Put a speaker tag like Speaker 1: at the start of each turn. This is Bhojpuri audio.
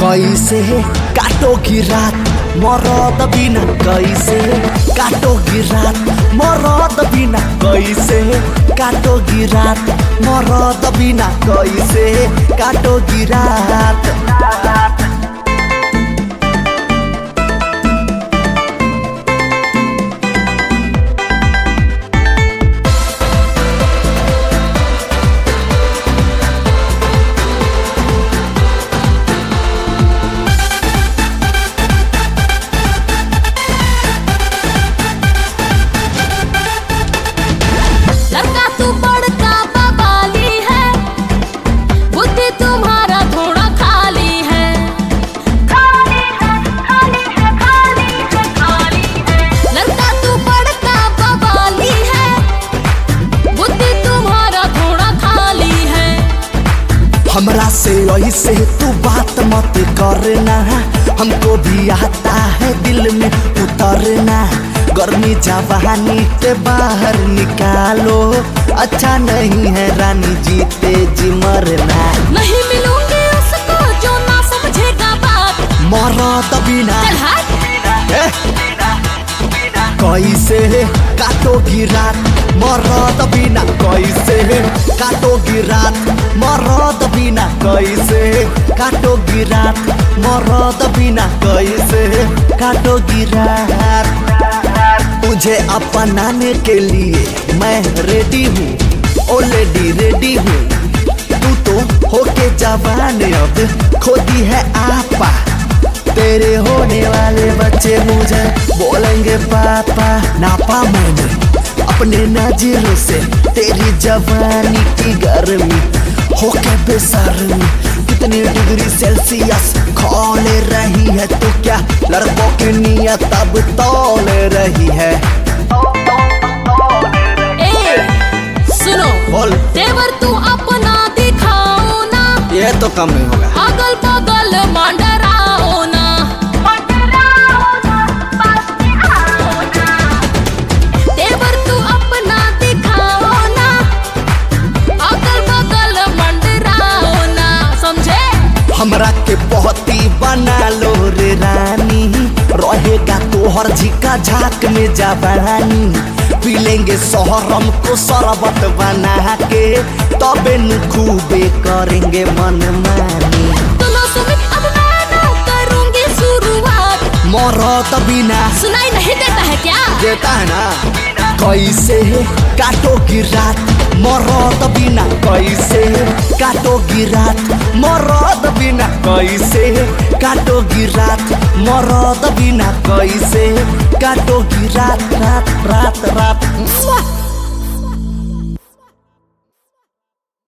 Speaker 1: कैसे काटोगी रात मरद बिना, कैसे काटोगी रात मरद बिना, कैसे काटोगी रात मरद बिना, कैसे काटोगी रात। हमरा से ऐसे तू बात मत करना, हमको भी आता है दिल में उतरना। गर्मी जवानी के बाहर निकालो, अच्छा नहीं है रानी जीते जी मरना।
Speaker 2: नहीं मिलूंगी उसको जो ना समझेगा बात,
Speaker 1: मरद बिना कैसे काटोगी रात मरद बिना, कैसे काटोगी रात मरद बिना, कैसे काटोगी रात मरद बिना, कैसे काटोगी रात। तुझे अपनाने के लिए मैं रेडी हूँ, ओ लेडी रेडी हूँ। तू तो होके जवान अब खोदी है आपा, तेरे होने वाले बच्चे मुझे बोलेंगे पापा। नापा मैंने अपने नजरों से तेरी जवानी की गर्मी, होके बेशर्मी कितनी डिग्री सेल्सियस खोल रही है तू, क्या लड़कों की नियत अब तौल रही है।
Speaker 2: सुनो
Speaker 1: बोल
Speaker 2: तेवर तू अपना दिखाओ ना,
Speaker 1: ये तो कम नहीं होगा।
Speaker 2: अगल बगल मंडराओ ना, तेवर तू अपना दिखाओ ना, अगल बगल मंडराओ ना, समझे।
Speaker 1: हमरा के बहुती बना लो रे रानी, रहेगा तोहर झिका झाक में जवानी। पी लेंगे शहरम को शरबत बना के, तबे न खूबे करेंगे मनमानी।
Speaker 2: अब मैं ना करूंगी शुरुआत,
Speaker 1: मरद बिना
Speaker 2: सुनाई नहीं देता है क्या?
Speaker 1: देता है ना। कैसे काटोगी रात मरद बिना, कैसे काटोगी रात मरद बिना, कैसे काटोगी रात मरद बिना, कैसे काटोगी रात रात रात रात।